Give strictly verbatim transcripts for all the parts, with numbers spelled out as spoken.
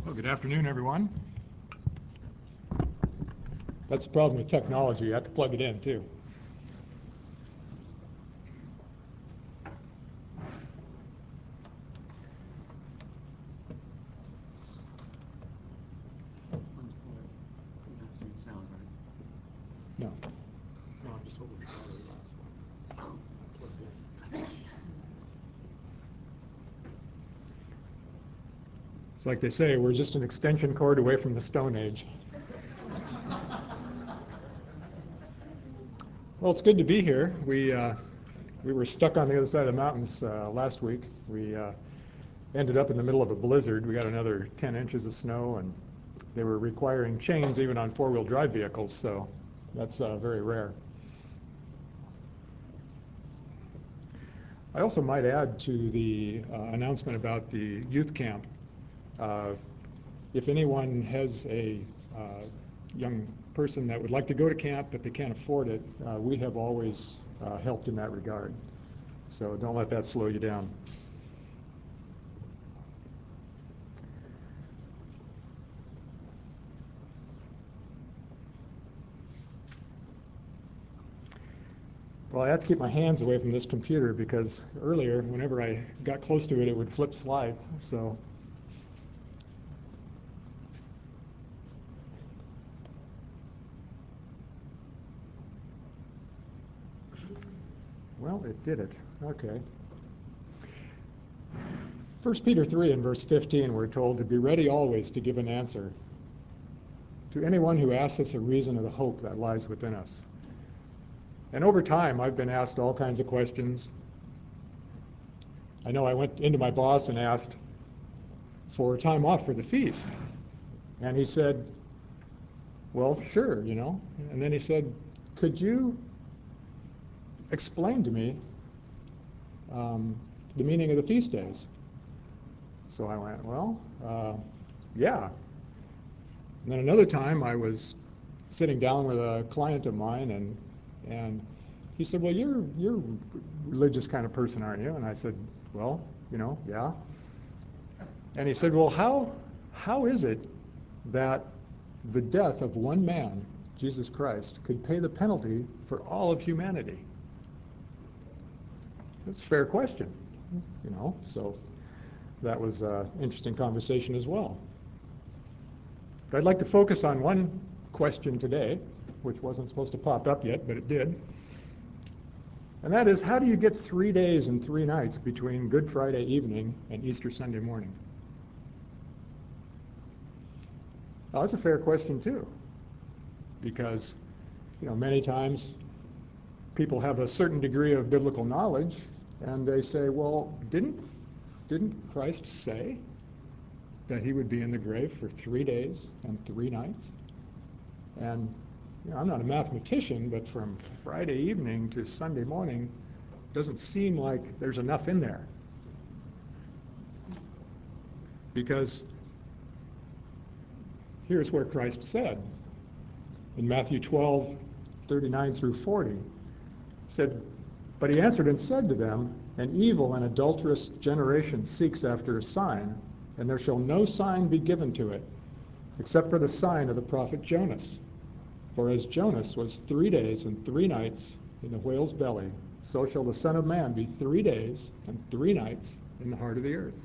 Well, good afternoon, everyone. That's the problem with technology. You have to plug it in, too. No. No, I'm just hoping the battery lasts long. I plugged in. It's like they say, we're just an extension cord away from the Stone Age. Well, it's good to be here. We uh, we were stuck on the other side of the mountains uh, last week. We uh, ended up in the middle of a blizzard. We got another ten inches of snow, and they were requiring chains even on four-wheel drive vehicles, so that's uh, very rare. I also might add to the uh, announcement about the youth camp. Uh, if anyone has a uh, young person that would like to go to camp but they can't afford it, uh, we have always uh, helped in that regard. So don't let that slow you down. Well, I have to keep my hands away from this computer because earlier, whenever I got close to it, it would flip slides. So, well, it did it. Okay. First Peter three and verse fifteen, we're told to be ready always to give an answer to anyone who asks us a reason of the hope that lies within us. And over time, I've been asked all kinds of questions. I know I went into my boss and asked for time off for the feast. And he said, well, sure, you know. And then he said, could you explain to me um, the meaning of the feast days? So I went, well, uh, yeah. And then another time I was sitting down with a client of mine, and and he said, well, you're you're a religious kind of person, aren't you? And I said, well, you know, yeah. And he said, well, how how is it that the death of one man, Jesus Christ, could pay the penalty for all of humanity? That's a fair question, you know. So that was an interesting conversation as well. But I'd like to focus on one question today, which wasn't supposed to pop up yet, but it did. And that is, how do you get three days and three nights between Good Friday evening and Easter Sunday morning? Well, that's a fair question too, because you know many times people have a certain degree of biblical knowledge, and they say, well, didn't didn't Christ say that he would be in the grave for three days and three nights? And you know, I'm not a mathematician, but from Friday evening to Sunday morning, doesn't seem like there's enough in there. Because here's where Christ said in Matthew twelve, thirty-nine through forty, said, but he answered and said to them, an evil and adulterous generation seeks after a sign, and there shall no sign be given to it, except for the sign of the prophet Jonas. For as Jonas was three days and three nights in the whale's belly, so shall the Son of Man be three days and three nights in the heart of the earth.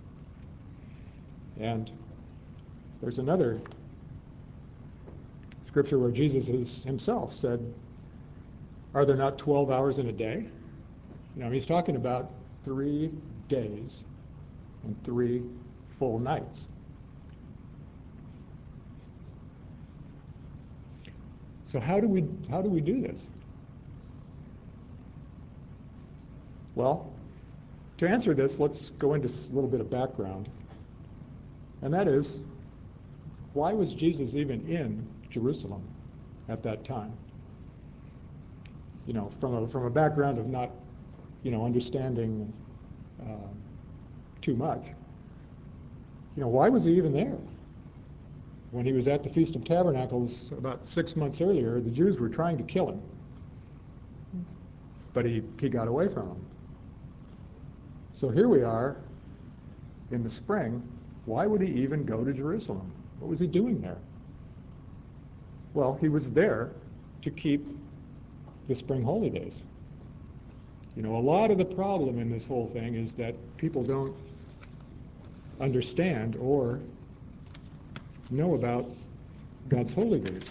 And there's another scripture where Jesus himself said, are there not twelve hours in a day? You know, he's talking about three days and three full nights. So how do we how do we do this? Well, to answer this, let's go into a little bit of background. And that is, why was Jesus even in Jerusalem at that time? You know, from a from a background of not, you know, understanding uh, too much. You know, why was he even there? When he was at the Feast of Tabernacles about six months earlier, the Jews were trying to kill him, but he, he got away from them. So here we are in the spring, Why would he even go to Jerusalem? What was he doing there? Well, he was there to keep the spring holy days. You know, a lot of the problem in this whole thing is that people don't understand or know about God's holy days.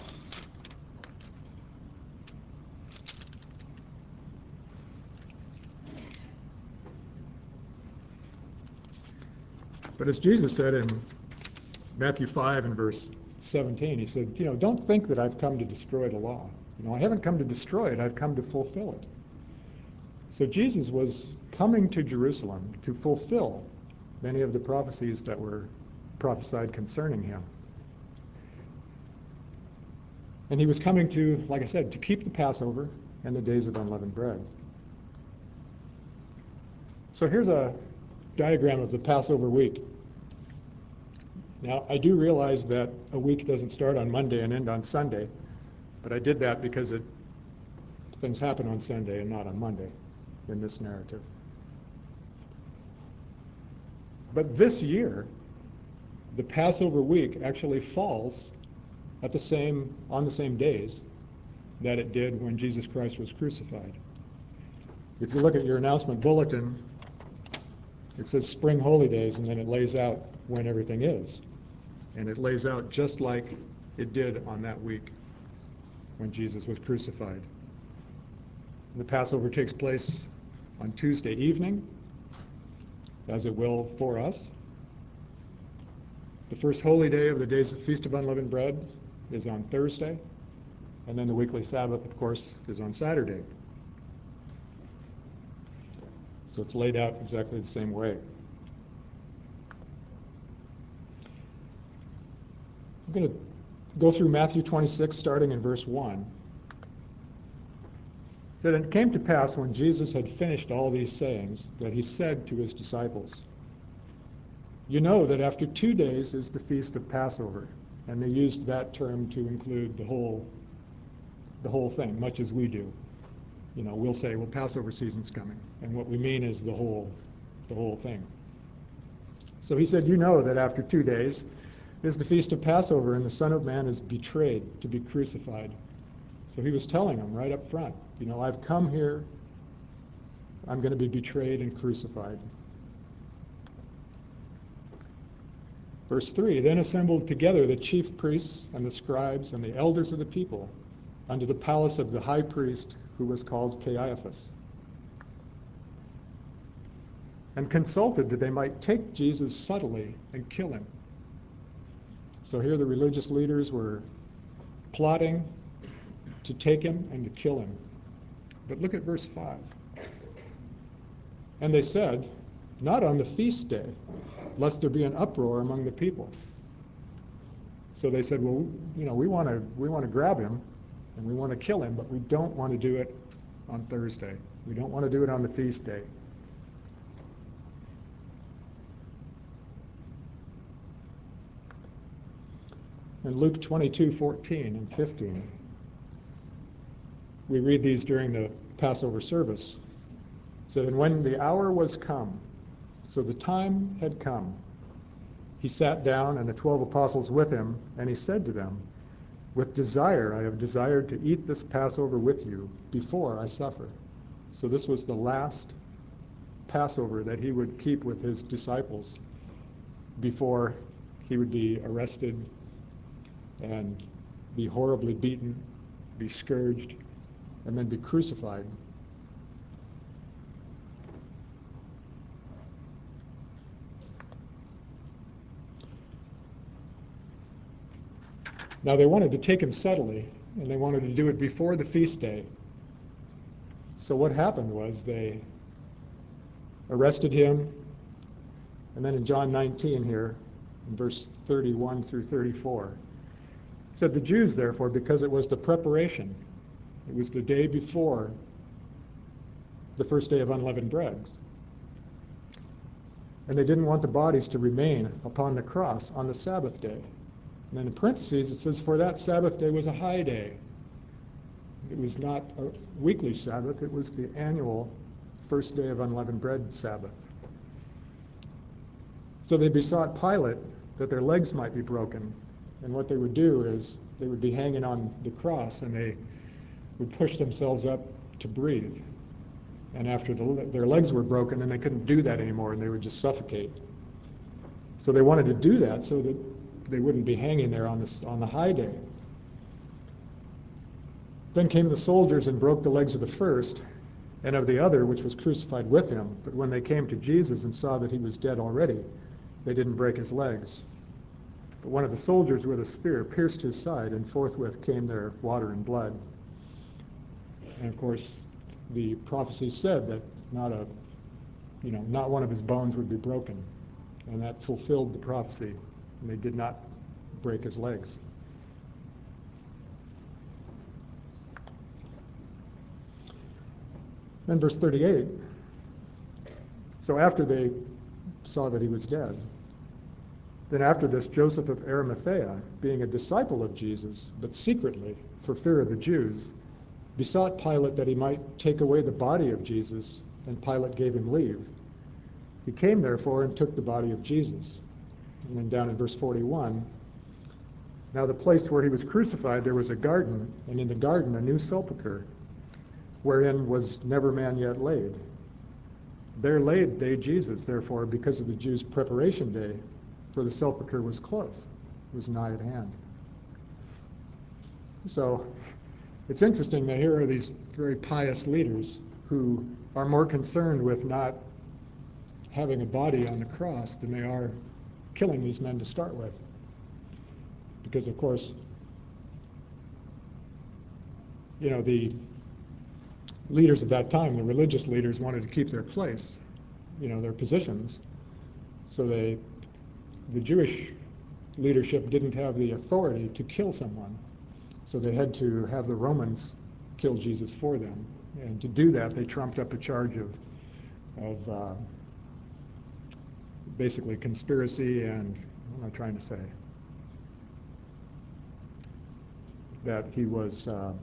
But as Jesus said in Matthew five and verse seventeen, he said, you know, don't think that I've come to destroy the law. You know, I haven't come to destroy it, I've come to fulfill it. So Jesus was coming to Jerusalem to fulfill many of the prophecies that were prophesied concerning him. And he was coming to, like I said, to keep the Passover and the days of unleavened bread. So here's a diagram of the Passover week. Now, I do realize that a week doesn't start on Monday and end on Sunday, but I did that because it, things happen on Sunday and not on Monday in this narrative. But this year, the Passover week actually falls at the same, on the same days that it did when Jesus Christ was crucified. If you look at your announcement bulletin, it says Spring Holy Days, and then it lays out when everything is. And it lays out just like it did on that week when Jesus was crucified. The Passover takes place on Tuesday evening, as it will for us. The first holy day of the days of the Feast of Unleavened Bread is on Thursday, and then the weekly Sabbath, of course, is on Saturday. So it's laid out exactly the same way. I'm going to go through Matthew twenty-six, starting in verse one. It said, and it came to pass when Jesus had finished all these sayings that he said to his disciples, you know that after two days is the feast of Passover. And they used that term to include the whole, the whole thing, much as we do. You know, we'll say, well, Passover season's coming. And what we mean is the whole, the whole thing. So he said, you know that after two days is the feast of Passover, and the Son of Man is betrayed to be crucified. So he was telling them right up front, you know, I've come here, I'm going to be betrayed and crucified. Verse three, then assembled together the chief priests and the scribes and the elders of the people unto the palace of the high priest, who was called Caiaphas, and consulted that they might take Jesus subtly and kill him. So here the religious leaders were plotting to take him and to kill him. But look at verse five. And they said, not on the feast day, lest there be an uproar among the people. So they said, well, you know, we want to we want to grab him and we want to kill him, but we don't want to do it on Thursday. We don't want to do it on the feast day. In Luke twenty-two, fourteen and fifteen, we read these during the Passover service. It said, and when the hour was come, so the time had come, he sat down and the twelve apostles with him, and he said to them, with desire I have desired to eat this Passover with you before I suffer. So this was the last Passover that he would keep with his disciples before he would be arrested and be horribly beaten, be scourged, and then be crucified. Now they wanted to take him subtly, and they wanted to do it before the feast day. So what happened was they arrested him, and then in John nineteen here, in verse thirty-one through thirty-four, it said, the Jews, therefore, because it was the preparation, it was the day before the first day of unleavened bread, and they didn't want the bodies to remain upon the cross on the Sabbath day. And then in parentheses, it says, for that Sabbath day was a high day. It was not a weekly Sabbath, it was the annual first day of unleavened bread Sabbath. So they besought Pilate that their legs might be broken. And what they would do is they would be hanging on the cross and they would push themselves up to breathe. And after the, their legs were broken, then they couldn't do that anymore and they would just suffocate. So they wanted to do that so that they wouldn't be hanging there on, this, on the high day. Then came the soldiers and broke the legs of the first and of the other, which was crucified with him. But when they came to Jesus and saw that he was dead already, they didn't break his legs. But one of the soldiers with a spear pierced his side, and forthwith came there water and blood. And of course, the prophecy said that not a, you know, not one of his bones would be broken. And that fulfilled the prophecy, and they did not break his legs. Then verse thirty-eight, so after they saw that he was dead, then after this Joseph of Arimathea, being a disciple of Jesus, but secretly, for fear of the Jews, besought Pilate that he might take away the body of Jesus, and Pilate gave him leave. He came therefore and took the body of Jesus. And then down in verse forty-one, now the place where he was crucified there was a garden, and in the garden a new sepulchre, wherein was never man yet laid. There laid they Jesus, therefore, because of the Jews' preparation day, for the sepulchre was close, it was nigh at hand. So it's interesting that here are these very pious leaders who are more concerned with not having a body on the cross than they are killing these men to start with. Because, of course, you know, the leaders at that time, the religious leaders, wanted to keep their place, you know, their positions. So they, the Jewish leadership didn't have the authority to kill someone. So they had to have the Romans kill Jesus for them. And to do that, they trumped up a charge of, of uh, basically conspiracy and, what am I trying to say? That he was, uh,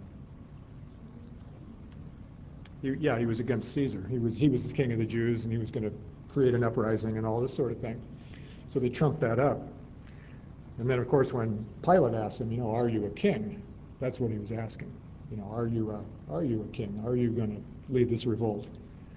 he, yeah, he was against Caesar. He was, he was the king of the Jews, and he was going to create an uprising and all this sort of thing. So they trumped that up. And then, of course, when Pilate asked him, you know, are you a king? That's what he was asking. You know, are you a, are you a king? Are you going to lead this revolt?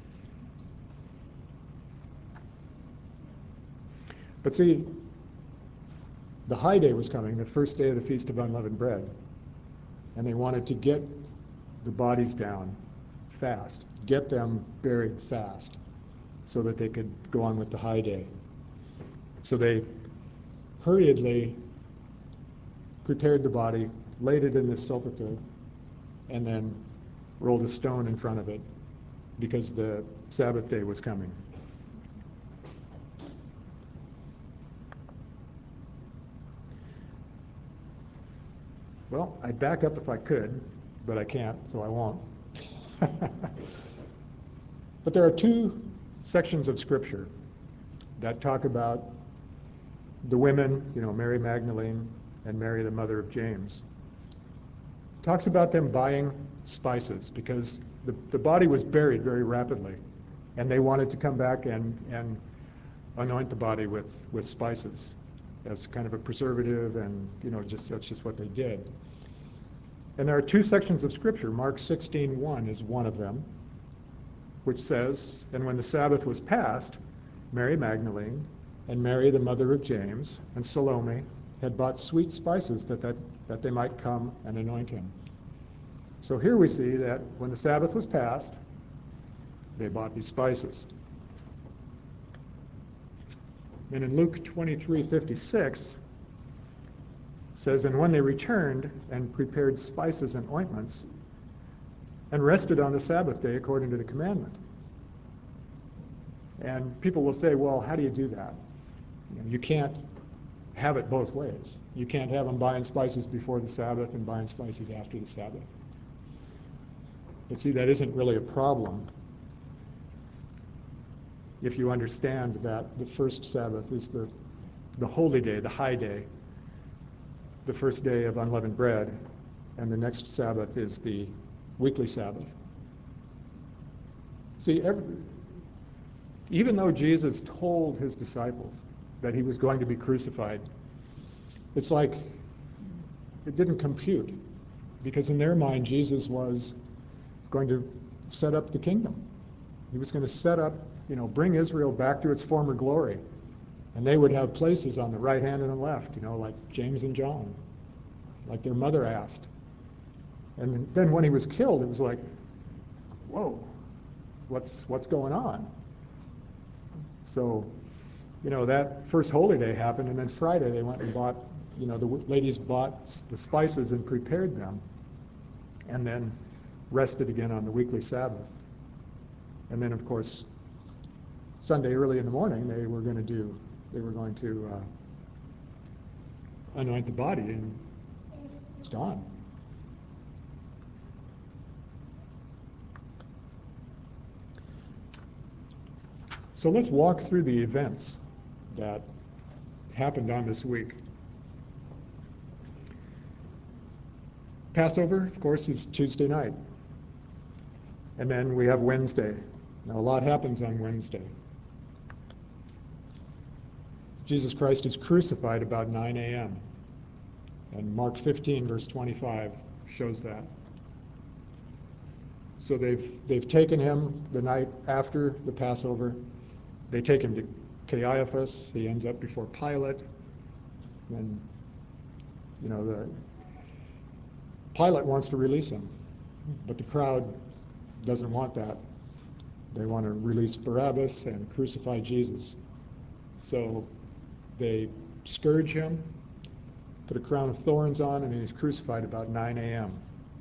But see, the high day was coming, the first day of the Feast of Unleavened Bread, and they wanted to get the bodies down fast, get them buried fast, so that they could go on with the high day. So they hurriedly prepared the body, laid it in this sepulchre, and then rolled a stone in front of it because the Sabbath day was coming. Well, I'd back up if I could, but I can't, so I won't. But there are two sections of Scripture that talk about the women, you know, Mary Magdalene and Mary, the mother of James. It talks about them buying spices because the, the body was buried very rapidly, and they wanted to come back and, and anoint the body with, with spices as kind of a preservative, and, you know, just that's just what they did. And there are two sections of Scripture. Mark sixteen one is one of them, which says, and when the Sabbath was past, Mary Magdalene and Mary, the mother of James, and Salome had bought sweet spices that, that, that they might come and anoint him. So here we see that when the Sabbath was past, they bought these spices. And in Luke twenty-three fifty-six, says, and when they returned and prepared spices and ointments, and rested on the Sabbath day according to the commandment. And people will say, well, how do you do that? You know, you can't have it both ways. You can't have them buying spices before the Sabbath and buying spices after the Sabbath. But see, that isn't really a problem if you understand that the first Sabbath is the, the holy day, the high day, the first day of unleavened bread, and the next Sabbath is the weekly Sabbath. See, every, even though Jesus told his disciples that he was going to be crucified. It's like it didn't compute, because in their mind, Jesus was going to set up the kingdom. He was going to set up, you know, bring Israel back to its former glory. And they would have places on the right hand and the left, you know, like James and John, like their mother asked. And then when he was killed, it was like, whoa, what's what's going on? So, you know, that first holy day happened, and then Friday they went and bought, you know, the ladies bought the spices and prepared them, and then rested again on the weekly Sabbath. And then, of course, Sunday early in the morning, they were going to do, they were going to uh, anoint the body, and it's gone. So let's walk through the events that happened on this week. Passover, of course, is Tuesday night. And then we have Wednesday. Now, a lot happens on Wednesday. Jesus Christ is crucified about nine a.m. And Mark fifteen, verse twenty-five, shows that. So they've, they've taken him the night after the Passover. They take him to Caiaphas. He ends up before Pilate. And, you know, the Pilate wants to release him, but the crowd doesn't want that. They want to release Barabbas and crucify Jesus. So they scourge him, put a crown of thorns on, and he's crucified about nine a.m.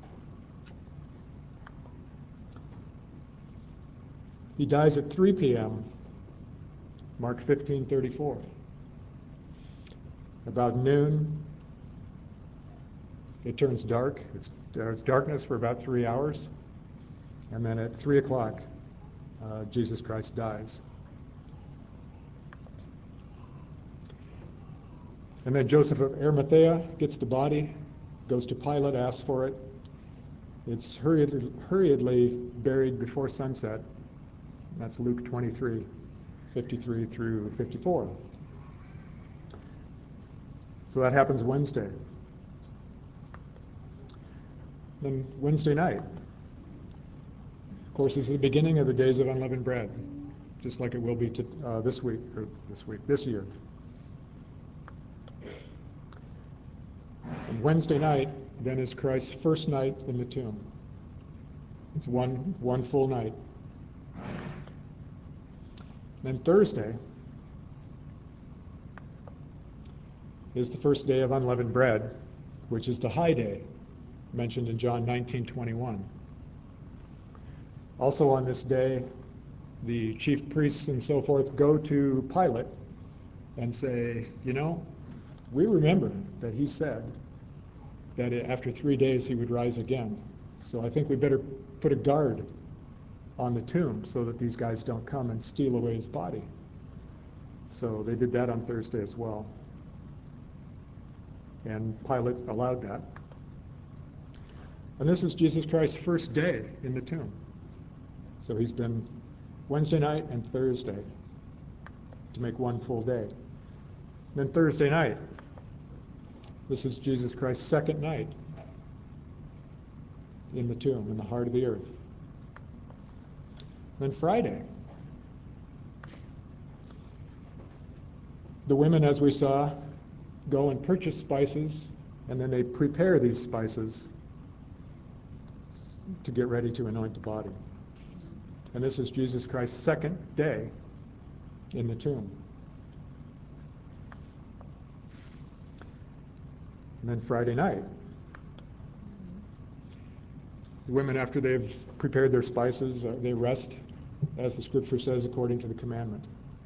He dies at three p.m., Mark fifteen thirty-four. About noon, it turns dark. It's, uh, it's darkness for about three hours. And then at three o'clock, uh, Jesus Christ dies. And then Joseph of Arimathea gets the body, goes to Pilate, asks for it. It's hurriedly, hurriedly buried before sunset. That's Luke twenty-three, fifty-three through fifty-four. So that happens Wednesday. Then Wednesday night, of course, is the beginning of the days of unleavened bread, just like it will be to, uh, this week, or this week, this year. And Wednesday night, then, is Christ's first night in the tomb. It's one, one full night. Then Thursday is the first day of unleavened bread, which is the high day, mentioned in John nineteen twenty-one. Also on this day, the chief priests and so forth go to Pilate and say, you know, we remember that he said that after three days he would rise again. So I think we better put a guard on the tomb so that these guys don't come and steal away his body. So they did that on Thursday as well. And Pilate allowed that. And this is Jesus Christ's first day in the tomb. So he's been Wednesday night and Thursday to make one full day. Then Thursday night, this is Jesus Christ's second night in the tomb, in the heart of the earth. Then Friday, the women, as we saw, go and purchase spices, and then they prepare these spices to get ready to anoint the body. And this is Jesus Christ's second day in the tomb. And then Friday night, the women, after they've prepared their spices, uh, they rest, as the scripture says, according to the commandment.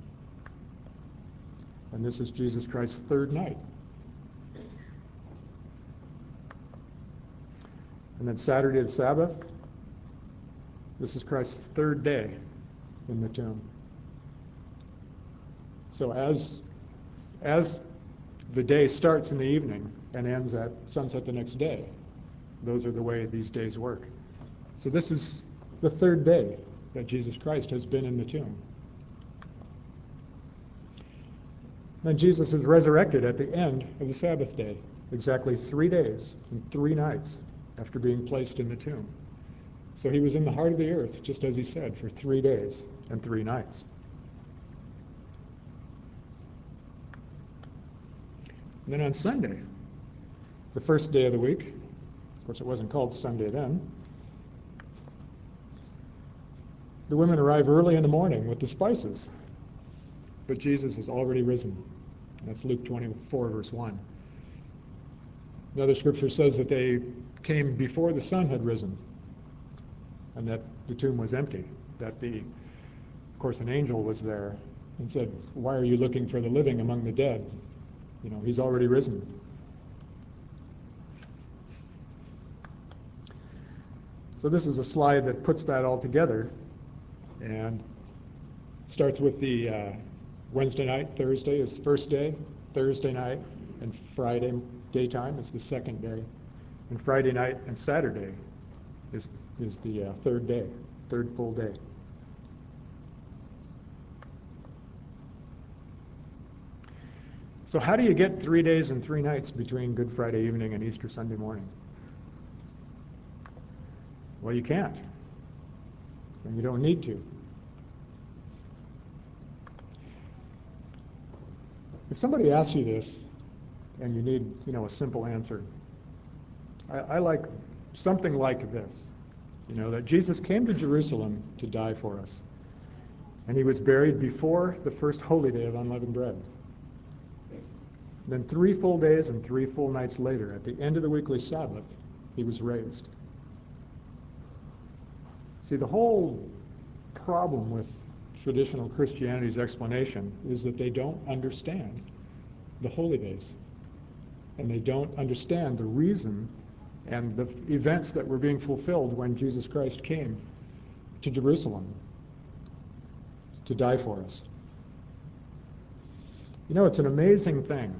And this is Jesus Christ's third night. And then Saturday, the Sabbath, this is Christ's third day in the tomb. So as, as the day starts in the evening and ends at sunset the next day, those are the way these days work. So this is the third day that Jesus Christ has been in the tomb. Then Jesus is resurrected at the end of the Sabbath day, exactly three days and three nights after being placed in the tomb. So he was in the heart of the earth, just as he said, for three days and three nights. And then on Sunday, the first day of the week, of course it wasn't called Sunday then, the women arrive early in the morning with the spices, but Jesus has already risen. That's Luke twenty-four, verse one. Another scripture says that they came before the sun had risen, and that the tomb was empty, that the, of course, an angel was there and said, "Why are you looking for the living among the dead? You know, he's already risen." So this is a slide that puts that all together and starts with the uh, Wednesday night, Thursday is the first day, Thursday night and Friday daytime is the second day, and Friday night and Saturday is, is the uh, third day, third full day. So how do you get three days and three nights between Good Friday evening and Easter Sunday morning? Well, you can't, and you don't need to. If somebody asks you this, and you need, you know, a simple answer, I, I like something like this, you know, that Jesus came to Jerusalem to die for us, and he was buried before the first holy day of unleavened bread. Then three full days and three full nights later, at the end of the weekly Sabbath, he was raised. See, the whole problem with traditional Christianity's explanation is that they don't understand the holy days. And they don't understand the reason and the events that were being fulfilled when Jesus Christ came to Jerusalem to die for us. You know, it's an amazing thing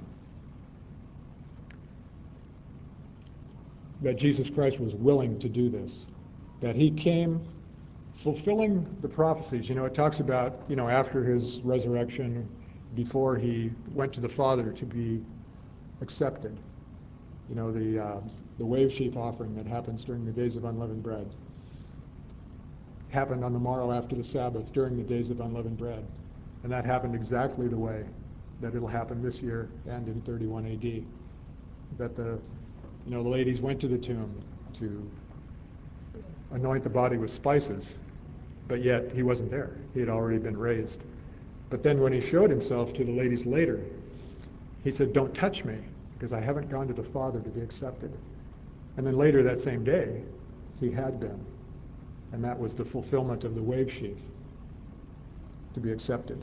that Jesus Christ was willing to do this, that he came fulfilling the prophecies. You know, it talks about, you know, after his resurrection, before he went to the Father to be accepted. You know, the uh, the wave sheaf offering that happens during the days of unleavened bread happened on the morrow after the Sabbath during the days of unleavened bread. And that happened exactly the way that it'll happen this year and in thirty-one A D. That the, you know, the ladies went to the tomb to anoint the body with spices, but yet he wasn't there. He had already been raised. But then when he showed himself to the ladies later, he said, "Don't touch me, because I haven't gone to the Father to be accepted." And then later that same day, he had been. And that was the fulfillment of the wave sheaf, to be accepted.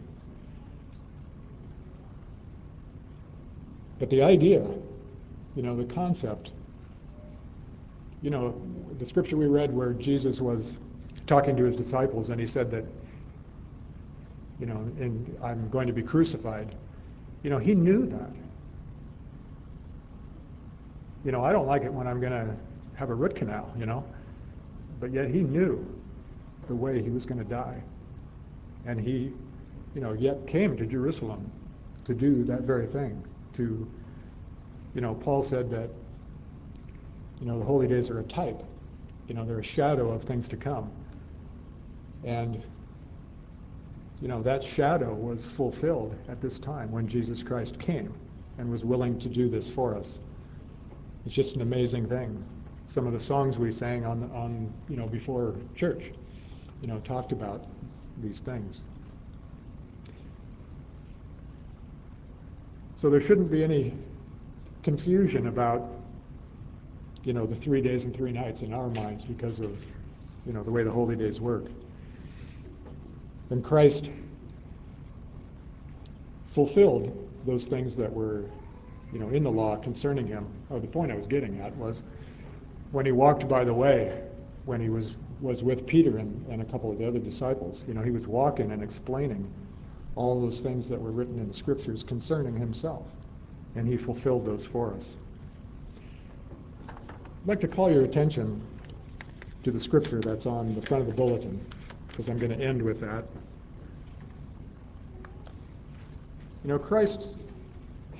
But the idea, you know, the concept, you know, the scripture we read where Jesus was talking to his disciples and he said that, you know, and I'm going to be crucified. You know, he knew that. You know, I don't like it when I'm going to have a root canal, you know, but yet he knew the way he was going to die. And he, you know, yet came to Jerusalem to do that very thing. To, you know, Paul said that, you know, the holy days are a type. You know, they're a shadow of things to come. And, you know, that shadow was fulfilled at this time when Jesus Christ came and was willing to do this for us. It's just an amazing thing. Some of the songs we sang on, on you know, before church, you know, talked about these things. So there shouldn't be any confusion about, you know, the three days and three nights in our minds because of, you know, the way the holy days work. And Christ fulfilled those things that were, you know, in the law concerning him. Oh, the point I was getting at was when he walked by the way, when he was, was with Peter and, and a couple of the other disciples, you know, he was walking and explaining all those things that were written in the scriptures concerning himself. And he fulfilled those for us. I'd like to call your attention to the scripture that's on the front of the bulletin, because I'm going to end with that. You know, Christ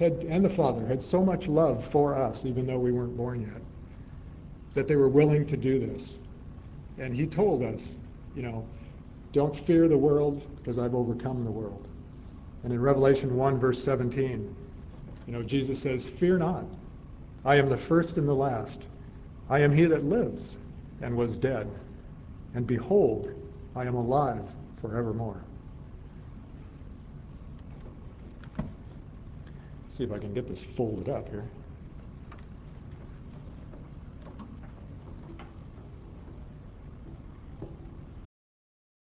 had, and the Father had so much love for us, even though we weren't born yet, that they were willing to do this. And he told us, you know, don't fear the world because I've overcome the world. And in Revelation one, verse seventeen, you know, Jesus says, fear not. I am the first and the last. I am he that lives and was dead. And behold, I am alive forevermore. See if I can get this folded up here.